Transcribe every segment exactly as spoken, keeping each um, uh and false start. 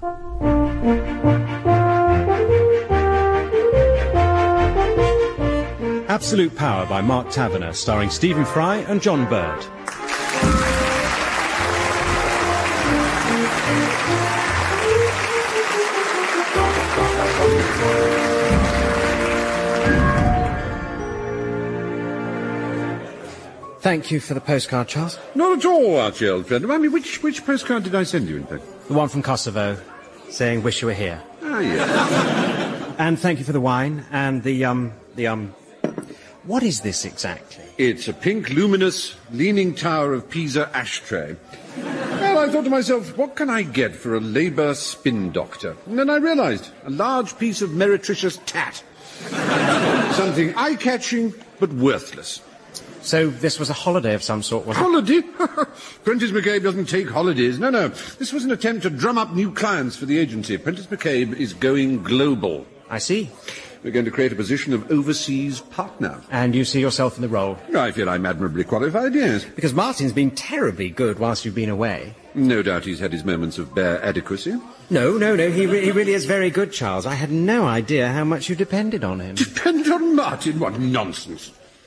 Absolute Power by Mark Taverner, starring Stephen Fry and John Bird. Thank you for the postcard, Charles. Not at all, Archie, old friend. I mean, which, which postcard did I send you, in fact? The one from Kosovo, saying, wish you were here. Ah, yes. And thank you for the wine, and the, um, the, um... What is this exactly? It's a pink, luminous, leaning tower of Pisa ashtray. Well, I thought to myself, what can I get for a Labour spin doctor? And then I realised, a large piece of meretricious tat. Something eye-catching, but worthless. So this was a holiday of some sort, wasn't it? Holiday? Prentice McCabe doesn't take holidays. No, no. This was an attempt to drum up new clients for the agency. Prentice McCabe is going global. I see. We're going to create a position of overseas partner. And you see yourself in the role? I feel I'm admirably qualified, yes. Because Martin's been terribly good whilst you've been away. No doubt he's had his moments of bare adequacy. No, no, no, he, re- he really is very good, Charles. I had no idea how much you depended on him. Depend on Martin? What nonsense.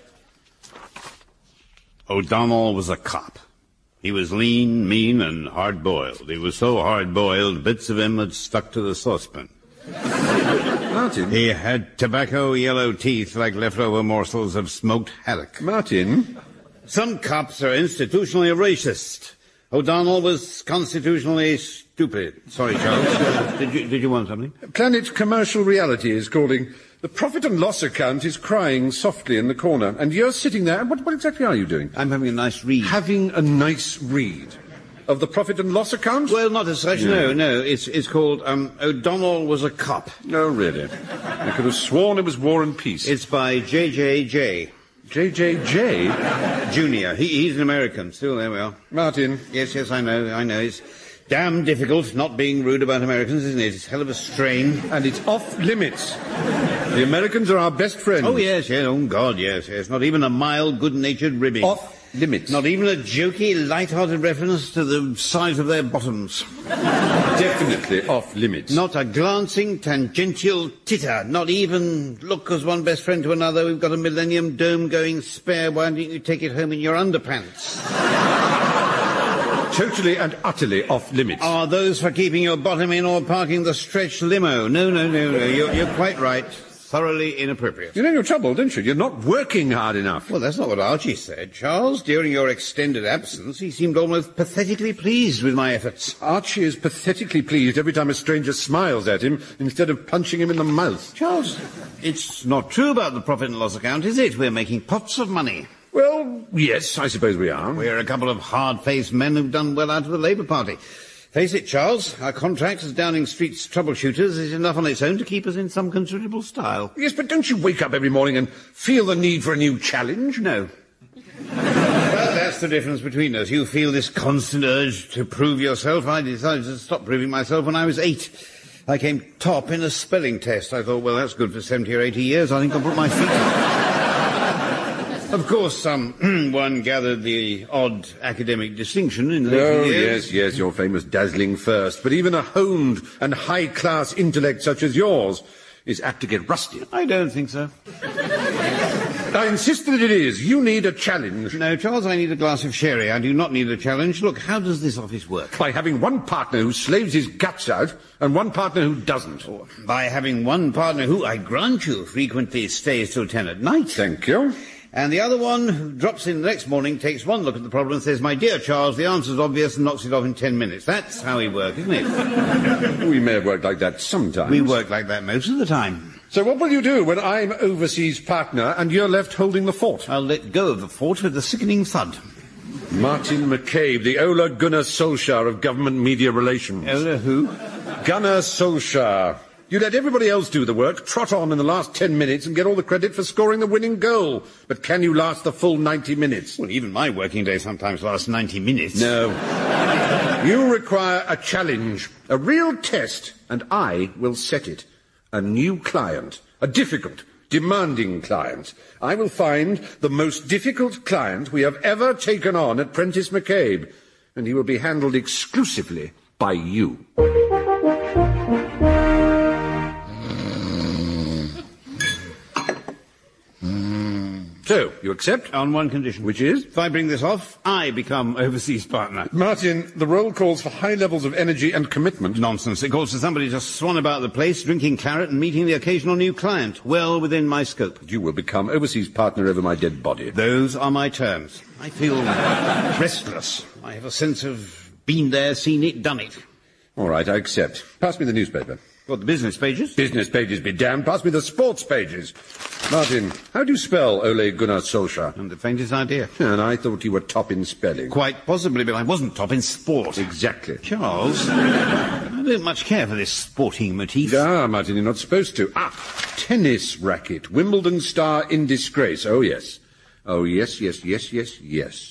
O'Donnell was a cop. He was lean, mean, and hard-boiled. He was so hard-boiled, bits of him had stuck to the saucepan. Martin? He had tobacco yellow teeth like leftover morsels of smoked haddock. Martin? Some cops are institutionally racist. O'Donnell was constitutionally stupid. Sorry, Charles. did you did you want something? Planet Commercial Reality is calling. The profit and loss account is crying softly in the corner, and you're sitting there. What, what exactly are you doing? I'm having a nice read. Having a nice read? Of the profit and loss account? Well, not as such, no, no. It's it's called, um, O'Donnell Was a Cop. No, really. I could have sworn it was War and Peace. It's by J J J. J J J? Junior. He, he's an American. Still, there we are. Martin. Yes, yes, I know, I know. It's damn difficult not being rude about Americans, isn't it? It's a hell of a strain. And it's off limits. The Americans are our best friends. Oh, yes, yes. Oh, God, yes, yes. Not even a mild, good-natured ribbing. Off limits. Not even a jokey, light-hearted reference to the size of their bottoms. Definitely off limits. Not a glancing, tangential titter. Not even, look, as one best friend to another, we've got a Millennium Dome going spare. Why don't you take it home in your underpants? Totally and utterly off limits. Are those for keeping your bottom in or parking the stretch limo? No, no, no, no. You're, you're quite right. Thoroughly inappropriate. You know your trouble, don't you? You're not working hard enough. Well, that's not what Archie said, Charles. During your extended absence, he seemed almost pathetically pleased with my efforts. Archie is pathetically pleased every time a stranger smiles at him instead of punching him in the mouth. Charles, it's not true about the profit and loss account, is it? We're making pots of money. Well, yes, I suppose we are. We're a couple of hard-faced men who've done well out of the Labour Party. Face it, Charles, our contract as Downing Street's troubleshooters is enough on its own to keep us in some considerable style. Yes, but don't you wake up every morning and feel the need for a new challenge? No. Well, that's the difference between us. You feel this constant urge to prove yourself. I decided to stop proving myself when I was eight. I came top in a spelling test. I thought, well, that's good for seventy or eighty years. I think I'll put my feet up. Of course, um, one gathered the odd academic distinction in later Oh, years. yes, yes, your famous dazzling first. But even a honed and high-class intellect such as yours is apt to get rusty. I don't think so. I insist that it is. You need a challenge. No, Charles, I need a glass of sherry. I do not need a challenge. Look, how does this office work? By having one partner who slaves his guts out and one partner who doesn't. Oh, by having one partner who, I grant you, frequently stays till ten at night. Thank you. And the other one who drops in the next morning, takes one look at the problem and says, my dear Charles, the answer's obvious, and knocks it off in ten minutes. That's how we work, isn't it? We may have worked like that sometimes. We work like that most of the time. So what will you do when I'm overseas partner and you're left holding the fort? I'll let go of the fort with a sickening thud. Martin McCabe, the Ola Gunnar Solskjaer of government media relations. Ola who? Gunnar Solskjaer. You let everybody else do the work, trot on in the last ten minutes and get all the credit for scoring the winning goal. But can you last the full ninety minutes? Well, even my working day sometimes lasts ninety minutes. No. You require a challenge, a real test, and I will set it. A new client, a difficult, demanding client. I will find the most difficult client we have ever taken on at Prentice McCabe, and he will be handled exclusively by you. So, you accept? On one condition. Which is? If I bring this off, I become overseas partner. Martin, the role calls for high levels of energy and commitment. Nonsense. It calls for somebody to swan about the place, drinking claret and meeting the occasional new client. Well within my scope. You will become overseas partner over my dead body. Those are my terms. I feel restless. I have a sense of been there, seen it, done it. All right, I accept. Pass me the newspaper. What, the business pages? Business pages be damned. Pass me the sports pages. Martin, how do you spell Ole Gunnar Solskjaer? I haven't the faintest idea. And I thought you were top in spelling. Quite possibly, but I wasn't top in sport. Exactly. Charles, I don't much care for this sporting motif. Ah, Martin, you're not supposed to. Ah, tennis racket. Wimbledon star in disgrace. Oh, yes. Oh, yes, yes, yes, yes, yes.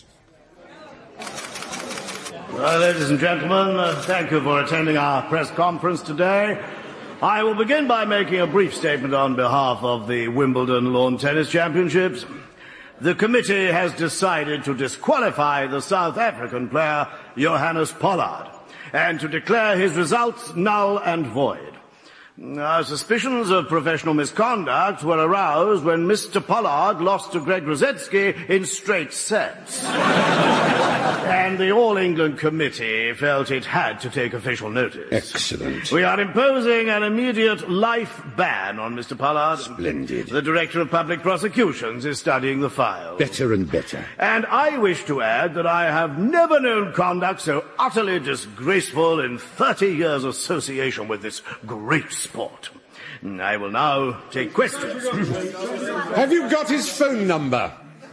Well, ladies and gentlemen, uh, thank you for attending our press conference today. I will begin by making a brief statement on behalf of the Wimbledon Lawn Tennis Championships. The committee has decided to disqualify the South African player Johannes Pollard and to declare his results null and void. Our suspicions of professional misconduct were aroused when Mister Pollard lost to Greg Rosetsky in straight sets. And the All England Committee felt it had to take official notice. Excellent. We are imposing an immediate life ban on Mister Pollard. Splendid. The Director of Public Prosecutions is studying the file. Better and better. And I wish to add that I have never known conduct so utterly disgraceful in thirty years' association with this great sport. I will now take questions. Have you got his phone number?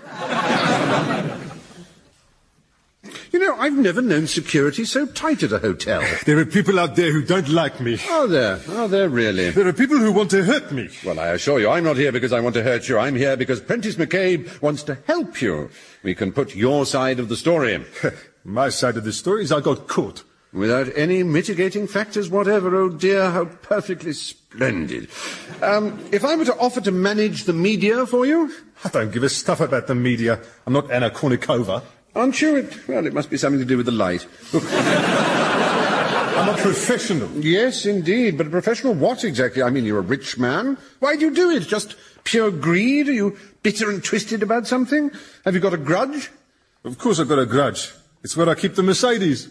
You know, I've never known security so tight at a hotel. There are people out there who don't like me. Are there? Are there really? There are people who want to hurt me. Well, I assure you, I'm not here because I want to hurt you. I'm here because Prentice McCabe wants to help you. We can put your side of the story. My side of the story is I got caught. Without any mitigating factors whatever. Oh, dear, how perfectly splendid. Um, if I were to offer to manage the media for you? I don't give a stuff about the media. I'm not Anna Kournikova. Aren't you? It, well, it must be something to do with the light. Look. I'm a professional. Yes, indeed. But a professional what exactly? I mean, you're a rich man. Why do you do it? Just pure greed? Are you bitter and twisted about something? Have you got a grudge? Of course I've got a grudge. It's where I keep the Mercedes.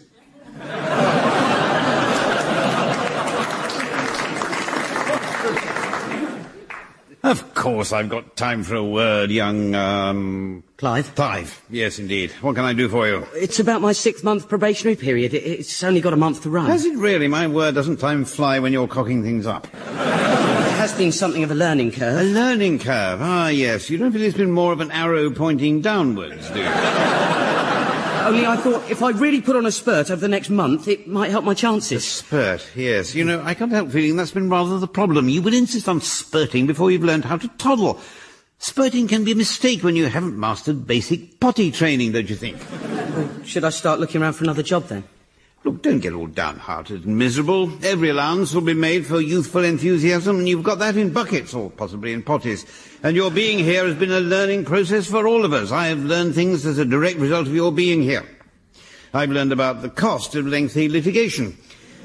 Of course I've got time for a word, young, um... Clive? Clive, yes, indeed. What can I do for you? It's about my six-month probationary period. It, it's only got a month to run. Has it really? My word, doesn't time fly when you're cocking things up? It has been something of a learning curve. A learning curve? Ah, yes. You don't feel it's been more of an arrow pointing downwards, do you? Only I thought if I really put on a spurt over the next month, it might help my chances. A spurt, yes. You know, I can't help feeling that's been rather the problem. You will insist on spurting before you've learned how to toddle. Spurting can be a mistake when you haven't mastered basic potty training, don't you think? Well, should I start looking around for another job, then? Look, don't get all downhearted and miserable. Every allowance will be made for youthful enthusiasm, and you've got that in buckets, or possibly in potties. And your being here has been a learning process for all of us. I have learned things as a direct result of your being here. I've learned about the cost of lengthy litigation.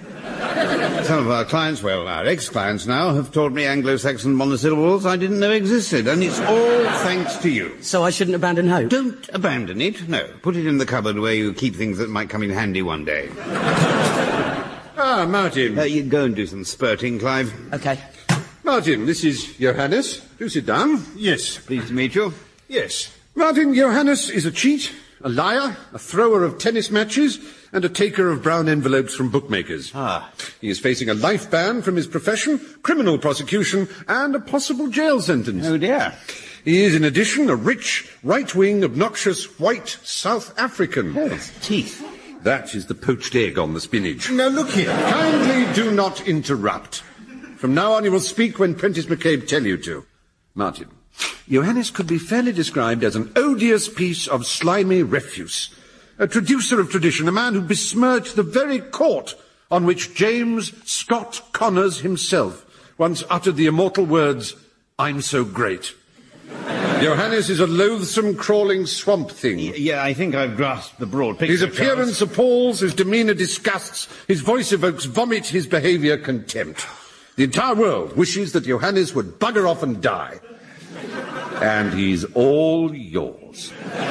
Some of our clients, well, our ex-clients now, have taught me Anglo-Saxon monosyllables I didn't know existed, and it's all thanks to you. So I shouldn't abandon hope? Don't abandon it, no. Put it in the cupboard where you keep things that might come in handy one day. Ah, Martin. Uh, you go and do some spurting, Clive. OK. Martin, this is Johannes. Do sit down. Yes. Pleased to meet you. Yes. Martin, Johannes is a cheat, a liar, a thrower of tennis matches, and a taker of brown envelopes from bookmakers. Ah. He is facing a life ban from his profession, criminal prosecution, and a possible jail sentence. Oh, dear. He is, in addition, a rich, right-wing, obnoxious, white South African. Oh, his teeth. That is the poached egg on the spinach. Now, look here. Kindly do not interrupt. From now on, you will speak when Prentice McCabe tell you to. Martin, Johannes could be fairly described as an odious piece of slimy refuse. A traducer of tradition, a man who besmirched the very court on which James Scott Connors himself once uttered the immortal words, "I'm so great." Johannes is a loathsome, crawling swamp thing. Y- yeah, I think I've grasped the broad picture. His appearance Charles. appalls, his demeanour disgusts, his voice evokes vomit, his behaviour contempt. The entire world wishes that Johannes would bugger off and die. And he's all yours.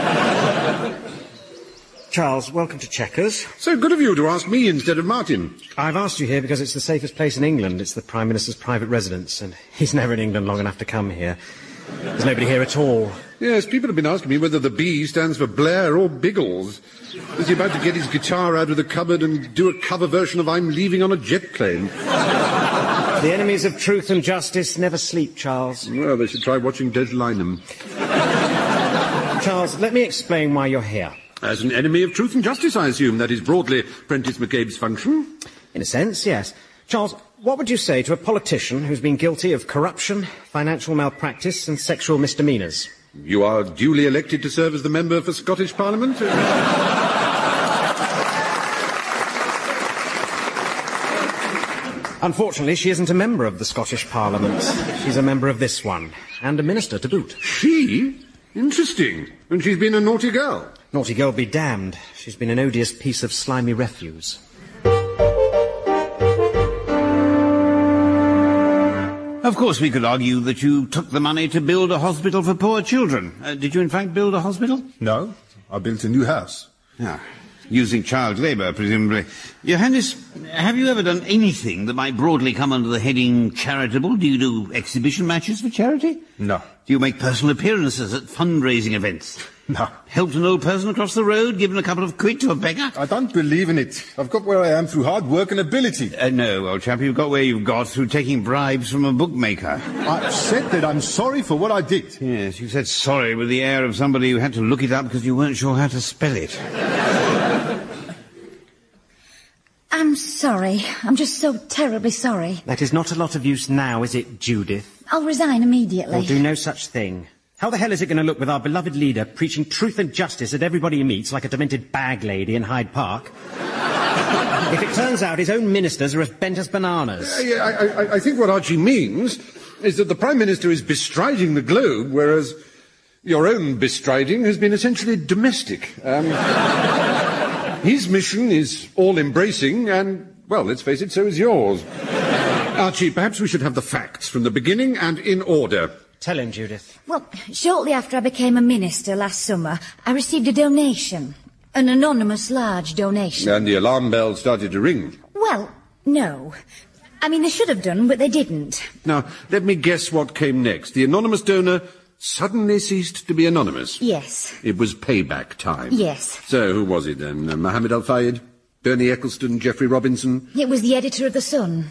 Charles, welcome to Chequers. So good of you to ask me instead of Martin. I've asked you here because it's the safest place in England. It's the Prime Minister's private residence, and he's never in England long enough to come here. There's nobody here at all. Yes, people have been asking me whether the B stands for Blair or Biggles. Is he about to get his guitar out of the cupboard and do a cover version of I'm Leaving on a Jet Plane? The enemies of truth and justice never sleep, Charles. Well, they should try watching Des Lynam. Charles, let me explain why you're here. As an enemy of truth and justice, I assume. That is broadly Prentice McCabe's function. In a sense, yes. Charles, what would you say to a politician who's been guilty of corruption, financial malpractice and sexual misdemeanours? You are duly elected to serve as the member for Scottish Parliament? Unfortunately, she isn't a member of the Scottish Parliament. She's a member of this one, and a minister to boot. She? Interesting. And she's been a naughty girl. Naughty girl be damned. She's been an odious piece of slimy refuse. Of course, we could argue that you took the money to build a hospital for poor children. Uh, did you, in fact, build a hospital? No, I built a new house. Ah, using child labour, presumably. Your Highness, have you ever done anything that might broadly come under the heading charitable? Do you do exhibition matches for charity? No. Do you make personal appearances at fundraising events? No. Helped an old person across the road, given a couple of quid to a beggar? I don't believe in it. I've got where I am through hard work and ability. Uh, no, old chap, you've got where you've got through taking bribes from a bookmaker. I've said that I'm sorry for what I did. Yes, you said sorry with the air of somebody who had to look it up because you weren't sure how to spell it. I'm sorry. I'm just so terribly sorry. That is not a lot of use now, is it, Judith? I'll resign immediately. We'll do no such thing. How the hell is it going to look with our beloved leader preaching truth and justice at everybody he meets like a demented bag lady in Hyde Park? If it turns out his own ministers are as bent as bananas. Uh, yeah, I, I, I think what Archie means is that the Prime Minister is bestriding the globe, whereas your own bestriding has been essentially domestic. Um, his mission is all-embracing, and, well, let's face it, so is yours. Archie, perhaps we should have the facts from the beginning and in order. Tell him, Judith. Well, shortly after I became a minister last summer, I received a donation. An anonymous large donation. And the alarm bell started to ring. Well, no. I mean, they should have done, but they didn't. Now, let me guess what came next. The anonymous donor suddenly ceased to be anonymous. Yes. It was payback time. Yes. So, who was it then? Uh, Mohammed Al-Fayed? Bernie Eccleston? Geoffrey Robinson? It was the editor of The Sun.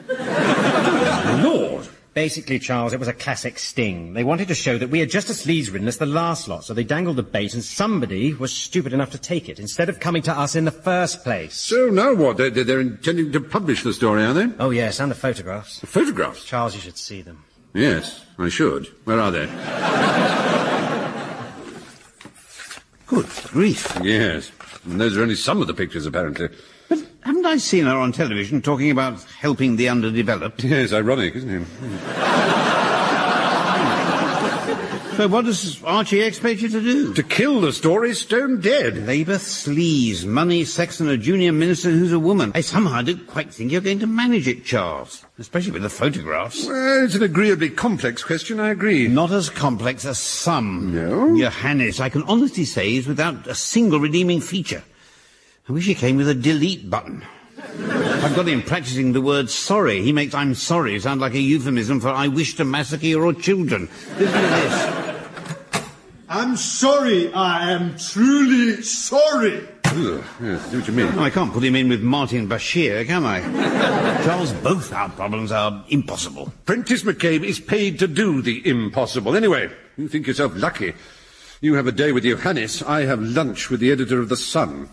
Lord! Basically, Charles, it was a classic sting. They wanted to show that we are just as sleaze-ridden as the last lot, so they dangled the bait and somebody was stupid enough to take it, instead of coming to us in the first place. So now what? They're, they're intending to publish the story, are they? Oh, yes, and the photographs. The photographs? Charles, you should see them. Yes, I should. Where are they? Good grief. Yes. And those are only some of the pictures, apparently. But haven't I seen her on television talking about helping the underdeveloped? Yes, ironic, isn't it? So what does Archie expect you to do? To kill the story stone dead. Labour, sleaze, money, sex, and a junior minister who's a woman. I somehow don't quite think you're going to manage it, Charles. Especially with the photographs. Well, it's an agreeably complex question, I agree. Not as complex as some. No? Your Highness, I can honestly say, is without a single redeeming feature. I wish he came with a delete button. I've got him practicing the word sorry. He makes I'm sorry sound like a euphemism for I wish to massacre your children. Listen to this. I'm sorry. I am truly sorry. Ugh, yes, I see what you mean. No, I can't put him in with Martin Bashir, can I? Charles, both our problems are impossible. Prentice McCabe is paid to do the impossible. Anyway, you think yourself lucky. You have a day with your Highness. I have lunch with the editor of The Sun.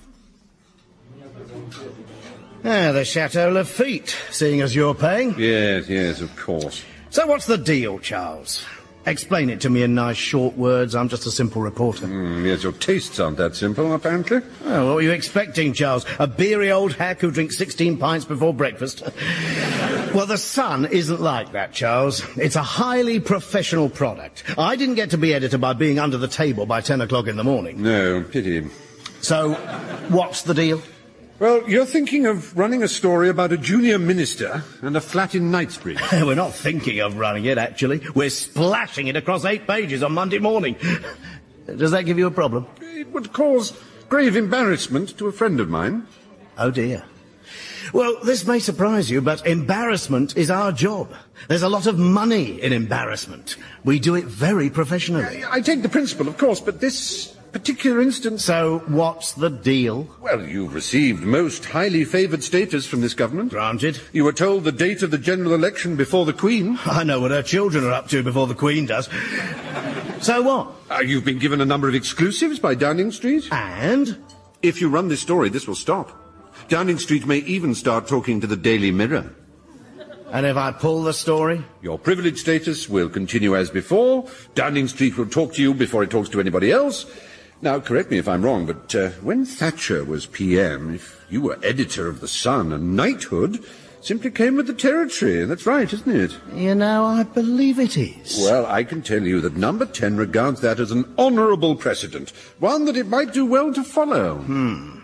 Ah, the Chateau Lafitte, seeing as you're paying. Yes, yes, of course. So what's the deal, Charles? Explain it to me in nice short words. I'm just a simple reporter. Mm, yes, your tastes aren't that simple, apparently. Oh, what were you expecting, Charles? A beery old hack who drinks sixteen pints before breakfast? Well, The Sun isn't like that, Charles. It's a highly professional product. I didn't get to be editor by being under the table by ten o'clock in the morning. No, pity. So, what's the deal? Well, you're thinking of running a story about a junior minister and a flat in Knightsbridge. We're not thinking of running it, actually. We're splashing it across eight pages on Monday morning. Does that give you a problem? It would cause grave embarrassment to a friend of mine. Oh, dear. Well, this may surprise you, but embarrassment is our job. There's a lot of money in embarrassment. We do it very professionally. I take the principle, of course, but this particular instance... So, what's the deal? Well, you've received most highly favoured status from this government. Granted. You were told the date of the general election before the Queen. I know what her children are up to before the Queen does. So what? Uh, you've been given a number of exclusives by Downing Street. And? If you run this story, this will stop. Downing Street may even start talking to the Daily Mirror. And if I pull the story? Your privileged status will continue as before. Downing Street will talk to you before it talks to anybody else. Now, correct me if I'm wrong, but uh, when Thatcher was P M, if you were editor of The Sun, a knighthood simply came with the territory. That's right, isn't it? You know, I believe it is. Well, I can tell you that Number ten regards that as an honourable precedent, one that it might do well to follow. Hmm.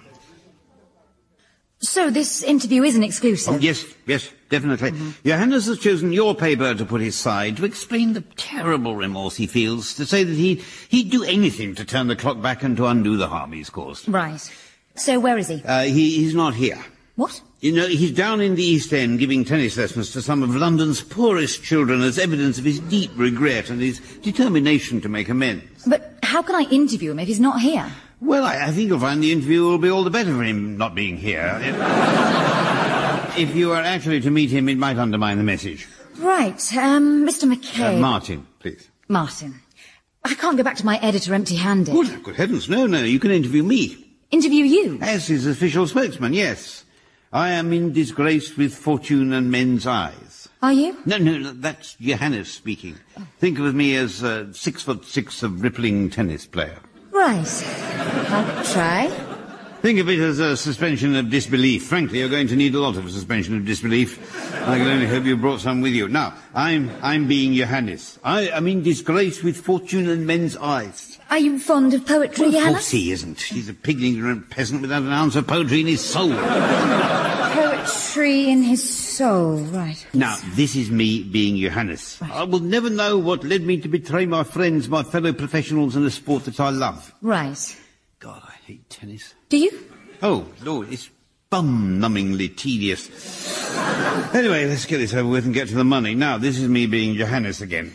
So this interview is an exclusive? Oh, yes, yes, definitely. Mm-hmm. Johannes has chosen your paper to put his side, to explain the terrible remorse he feels, to say that he, he'd do anything to turn the clock back and to undo the harm he's caused. Right. So where is he? Uh, he, he's not here. What? You know, he's down in the East End giving tennis lessons to some of London's poorest children as evidence of his deep regret and his determination to make amends. But how can I interview him if he's not here? Well, I, I think you'll find the interview will be all the better for him not being here. If, if you are actually to meet him, it might undermine the message. Right, um, Mister McKay... Uh, Martin, please. Martin. I can't go back to my editor empty-handed. Good, good heavens, no, no, you can interview me. Interview you? As his official spokesman, yes. I am in disgrace with fortune and men's eyes. Are you? No, no, no, that's Johannes speaking. Oh. Think of me as a six foot six of rippling tennis player. Right. I'll try. Think of it as a suspension of disbelief. Frankly, you're going to need a lot of suspension of disbelief. I can only hope you brought some with you. Now, I'm I'm being Johannes. I am in disgrace with fortune and men's eyes. Are you fond of poetry, Well, of Johannes? course he isn't. He's a pig ignorant peasant without an ounce of poetry in his soul. Poetry in his soul, right. Now, this is me being Johannes. Right. I will never know what led me to betray my friends, my fellow professionals in a sport that I love. Right. God, I hate tennis. Do you? Oh, Lord, it's bum-numbingly tedious. Anyway, let's get this over with and get to the money. Now, this is me being Johannes again.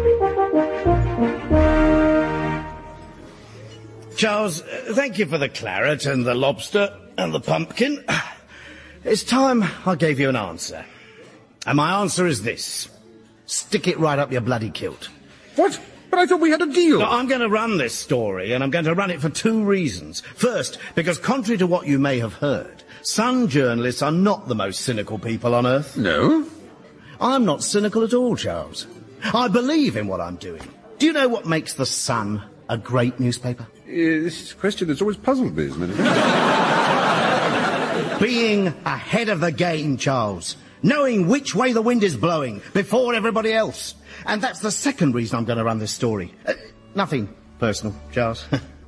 Charles, uh, thank you for the claret and the lobster and the pumpkin. It's time I gave you an answer. And my answer is this. Stick it right up your bloody kilt. What? But I thought we had a deal. No, I'm going to run this story, and I'm going to run it for two reasons. First, because contrary to what you may have heard, Sun journalists are not the most cynical people on earth. No? I'm not cynical at all, Charles. I believe in what I'm doing. Do you know what makes the Sun a great newspaper? Uh, this is a question that's always puzzled me, isn't it? Being ahead of the game, Charles. Knowing which way the wind is blowing before everybody else. And that's the second reason I'm going to run this story. Uh, nothing personal, Charles.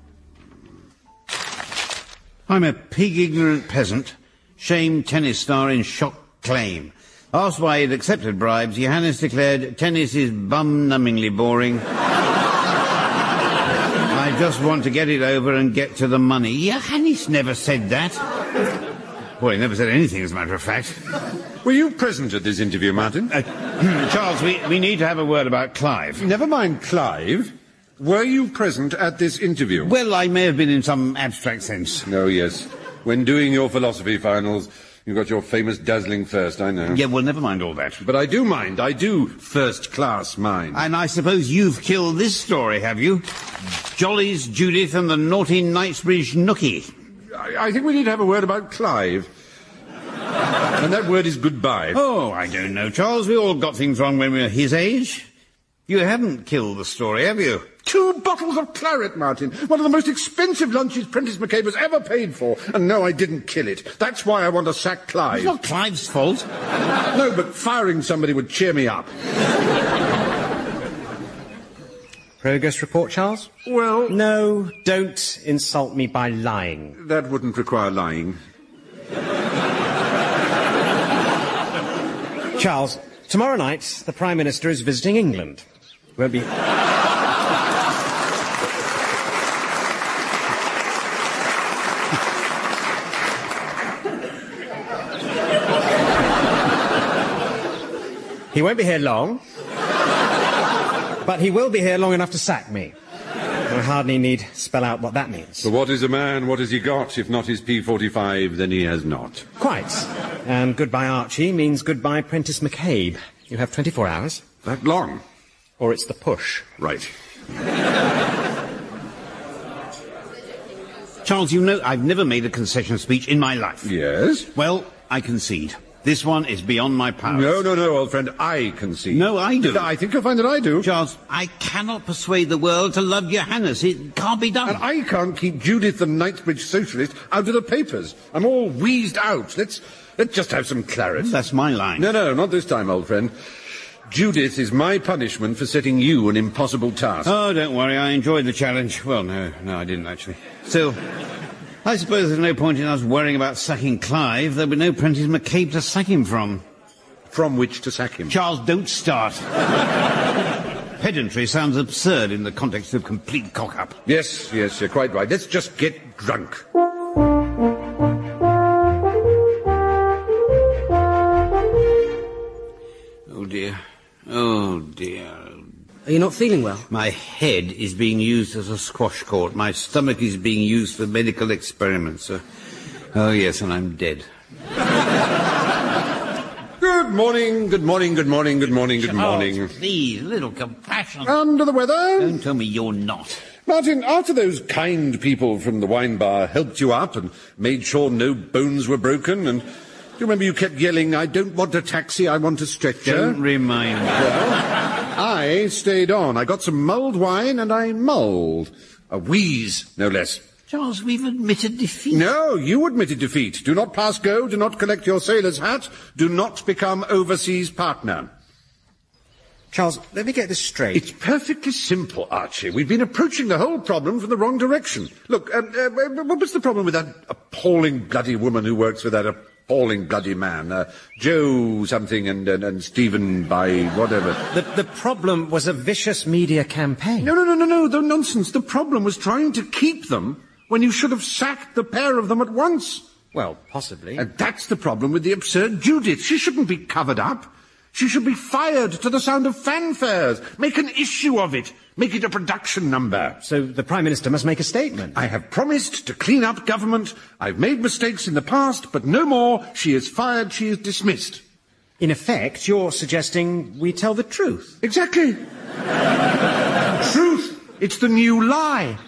I'm a pig-ignorant peasant, shamed tennis star in shock claim. Asked why he'd accepted bribes, Johannes declared, tennis is bum-numbingly boring. I just want to get it over and get to the money. Johannes never said that. Well, he never said anything, as a matter of fact. Were you present at this interview, Martin? Uh, Charles, we, we need to have a word about Clive. Never mind Clive. Were you present at this interview? Well, I may have been in some abstract sense. No, yes. When doing your philosophy finals, you got your famous dazzling first, I know. Yeah, well, never mind all that. But I do mind. I do first-class mind. And I suppose you've killed this story, have you? Jolly's Judith and the naughty Knightsbridge Nookie. I, I think we need to have a word about Clive. And that word is goodbye. Oh, I don't know, Charles. We all got things wrong when we were his age. You haven't killed the story, have you? Two bottles of claret, Martin. One of the most expensive lunches Prentice McCabe has ever paid for. And no, I didn't kill it. That's why I want to sack Clive. It's not Clive's fault. No, but firing somebody would cheer me up. Progress report, Charles? Well... No, don't insult me by lying. That wouldn't require lying. Charles, tomorrow night, the Prime Minister is visiting England. Won't be... He won't be here long, but he will be here long enough to sack me. I hardly need spell out what that means. So what is a man, what has he got? If not his P forty-five, then he has not. Quite. And goodbye Archie means goodbye Prentice McCabe. You have twenty-four hours. That long? Or it's the push. Right. Charles, you know I've never made a concession speech in my life. Yes? Well, I concede. This one is beyond my powers. No, no, no, old friend. I concede. No, I do. I think you'll find that I do. Charles, I cannot persuade the world to love Johannes. It can't be done. And I can't keep Judith the Knightsbridge socialist out of the papers. I'm all wheezed out. Let's, let's just have some claret. That's my line. No, no, not this time, old friend. Judith is my punishment for setting you an impossible task. Oh, don't worry. I enjoyed the challenge. Well, no, no, I didn't, actually. Still, I suppose there's no point in us worrying about sacking Clive. There'll be no Prentice McCabe to sack him from. From which to sack him? Charles, don't start. Pedantry sounds absurd in the context of complete cock-up. Yes, yes, you're quite right. Let's just get drunk. Oh, dear. Oh, dear. Are you not feeling well? My head is being used as a squash court. My stomach is being used for medical experiments. Uh, oh, yes, and I'm dead. Good morning, good morning, good morning, good morning, good morning. Charles, please, a little compassion. Under the weather? Don't tell me you're not. Martin, after those kind people from the wine bar helped you up and made sure no bones were broken, and do you remember you kept yelling, I don't want a taxi, I want a stretcher? Don't remind me. Well, I stayed on. I got some mulled wine and I mulled. A wheeze, no less. Charles, we've admitted defeat. No, you admitted defeat. Do not pass go, do not collect your sailor's hat, do not become overseas partner. Charles, let me get this straight. It's perfectly simple, Archie. We've been approaching the whole problem from the wrong direction. Look, um, uh, what was the problem with that appalling bloody woman who works for that appalling bloody man? Uh, Joe something and, and, and Stephen by whatever. The, the problem was a vicious media campaign. No, no, no, no, no, no nonsense. The problem was trying to keep them when you should have sacked the pair of them at once. Well, possibly. And that's the problem with the absurd Judith. She shouldn't be covered up. She should be fired to the sound of fanfares. Make an issue of it. Make it a production number. So the Prime Minister must make a statement. I have promised to clean up government. I've made mistakes in the past, but no more. She is fired. She is dismissed. In effect, you're suggesting we tell the truth. Exactly. Truth. It's the new lie.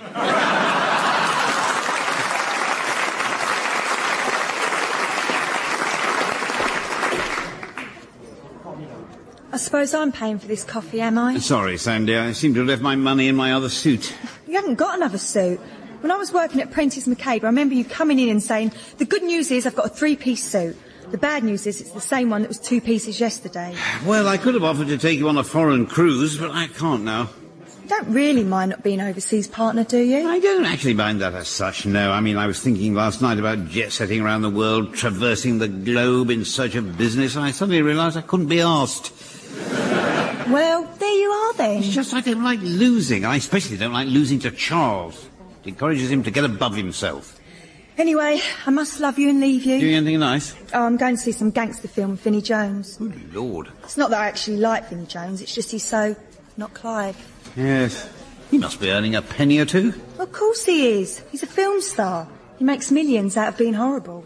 I suppose I'm paying for this coffee, am I? Sorry, Sandy. I seem to have left my money in my other suit. You haven't got another suit. When I was working at Prentice McCabe, I remember you coming in and saying, the good news is I've got a three-piece suit. The bad news is it's the same one that was two pieces yesterday. Well, I could have offered to take you on a foreign cruise, but I can't now. You don't really mind not being overseas partner, do you? I don't actually mind that as such, no. I mean, I was thinking last night about jet-setting around the world, traversing the globe in search of business, and I suddenly realised I couldn't be asked. Well, there you are then. It's just I don't like losing. I especially don't like losing to Charles. It encourages him to get above himself. Anyway, I must love you and leave you. Doing anything nice? Oh, I'm going to see some gangster film with Vinnie Jones. Good Lord. It's not that I actually like Vinnie Jones, it's just he's so not Clive. Yes. He must be earning a penny or two. Of course he is. He's a film star. He makes millions out of being horrible.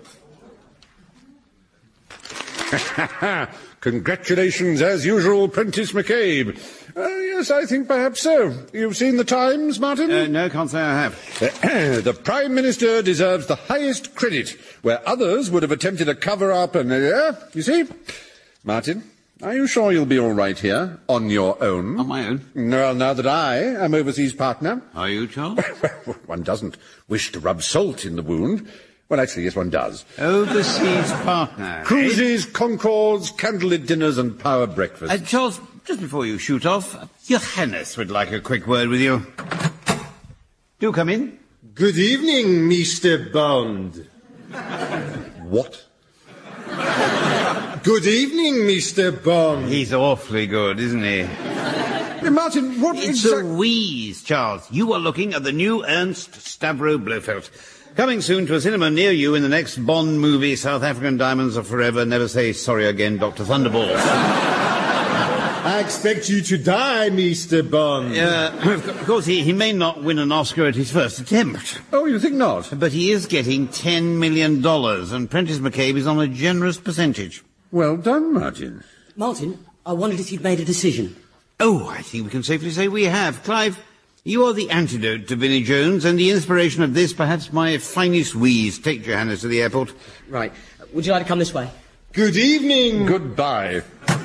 Congratulations, as usual, Prentice McCabe. Uh, yes, I think perhaps so. You've seen the Times, Martin? Uh, no, can't say I have. The Prime Minister deserves the highest credit, where others would have attempted a cover-up and... Uh, you see? Martin, are you sure you'll be all right here, on your own? On my own? Well, now that I am overseas partner... Are you, Charles? One doesn't wish to rub salt in the wound. Well, actually, yes, one does. Overseas partner. Cruises, Concords, candlelit dinners and power breakfast. Uh, Charles, just before you shoot off, Your Highness would like a quick word with you. Do come in. Good evening, Mister Bond. What? Good evening, Mister Bond. He's awfully good, isn't he? Hey, Martin, what It's exact- a wheeze, Charles. You are looking at the new Ernst Stavro Blofeld. Coming soon to a cinema near you in the next Bond movie, South African Diamonds Are Forever, Never Say Sorry Again, Doctor Thunderball. I expect you to die, Mister Bond. Uh, of course, he, he may not win an Oscar at his first attempt. Oh, you think not? But he is getting ten million dollars, and Prentice McCabe is on a generous percentage. Well done, Martin. Martin, I wondered if you'd made a decision. Oh, I think we can safely say we have. Clive, you are the antidote to Vinnie Jones, and the inspiration of this, perhaps my finest wheeze. Take Johannes to the airport. Right. Would you like to come this way? Good evening. Goodbye.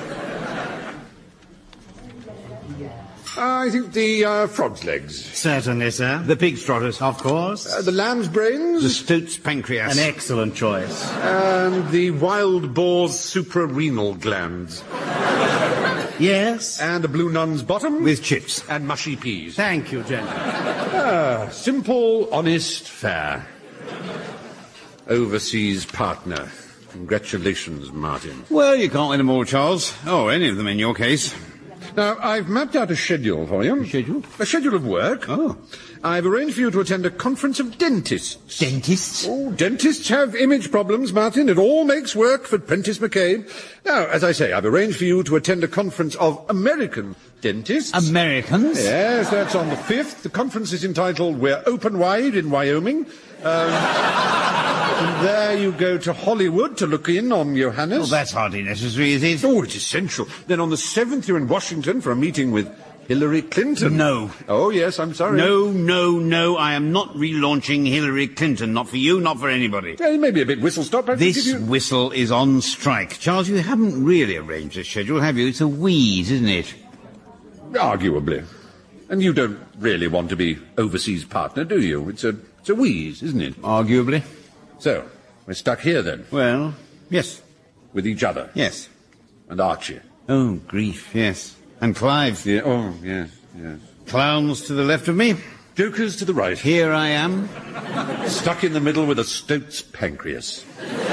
I think the uh, frog's legs. Certainly, sir. The pig's trotters. Of course. Uh, the lamb's brains. The stoat's pancreas. An excellent choice. And the wild boar's suprarenal glands. Yes? And a blue nun's bottom. With chips. And mushy peas. Thank you, gentlemen. Ah, simple, honest, fair. Overseas partner. Congratulations, Martin. Well, you can't win them all, Charles. Oh, any of them in your case. Now, I've mapped out a schedule for you. Schedule? A schedule of work. Oh. I've arranged for you to attend a conference of dentists. Dentists? Oh, dentists have image problems, Martin. It all makes work for Prentice McCabe. Now, as I say, I've arranged for you to attend a conference of American dentists. Americans? Yes, that's on the fifth. The conference is entitled We're Open Wide in Wyoming. Um, and there you go to Hollywood to look in on Johannes. Well, that's hardly necessary, is it? Oh, it's essential. Then on the seventh, you're in Washington for a meeting with Hillary Clinton. No. Oh, yes, I'm sorry. No, no, no. I am not relaunching Hillary Clinton. Not for you, not for anybody. Yeah, maybe a bit whistle-stop. I This think if you... whistle is on strike. Charles, you haven't really arranged the schedule, have you? It's a wheeze, isn't it? Arguably. And you don't really want to be overseas partner, do you? It's a, it's a wheeze, isn't it? Arguably. So, we're stuck here then, Well, yes. with each other. Yes. And Archie. Oh, grief, yes. And Clive. Yeah, oh, yes, yes. Clowns to the left of me. Jokers to the right. Here I am. Stuck in the middle with a stoat's pancreas.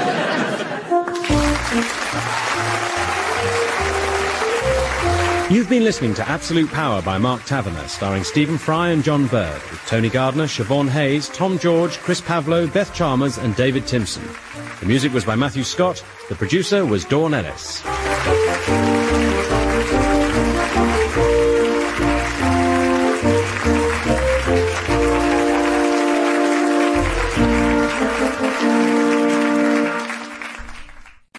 You've been listening to Absolute Power by Mark Taverner, starring Stephen Fry and John Bird, with Tony Gardner, Siobhan Hayes, Tom George, Chris Pavlo, Beth Chalmers and David Timpson. The music was by Matthew Scott. The producer was Dawn Ellis.